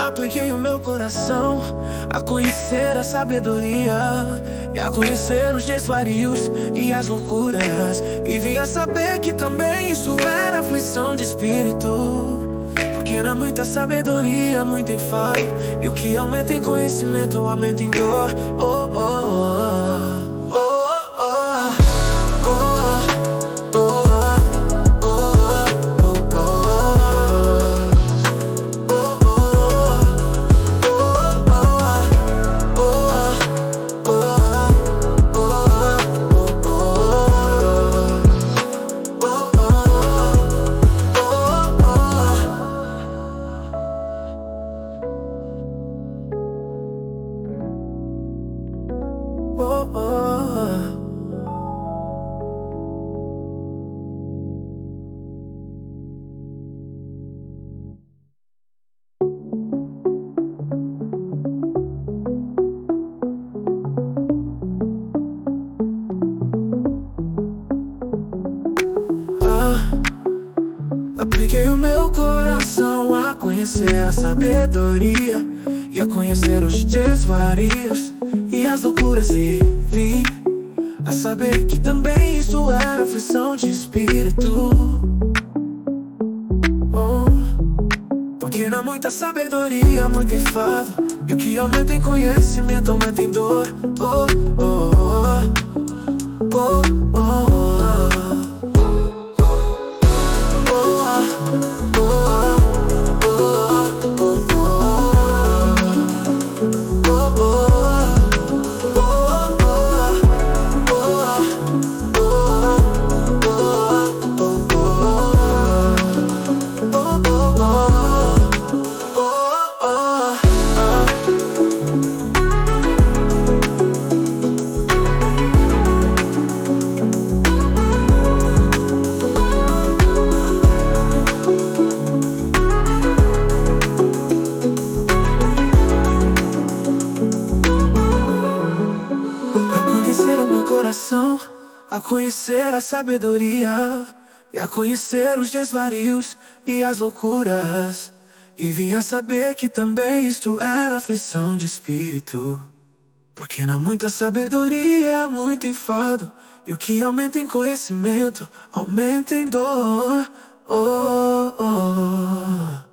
Apliquei o meu coração a conhecer a sabedoria e a conhecer os desvarios e as loucuras, e vim a saber que também isso era aflição de espírito. Porque era muita sabedoria, muito enfado, e o que aumenta em conhecimento aumenta em dor. Oh, oh, oh. Apliquei o meu coração a conhecer a sabedoria e a conhecer os desvarios e as loucuras, e vim a saber que também isso era aflição de espírito. Oh, porque na muita sabedoria, muito enfado, e o que aumenta em conhecimento aumenta em dor. Oh, oh, oh, oh, oh, oh. A conhecer a sabedoria e a conhecer os desvarios e as loucuras, e vim a saber que também isto era aflição de espírito. Porque na muita sabedoria, muito enfado, e o que aumenta em conhecimento aumenta em dor. Oh, oh, oh.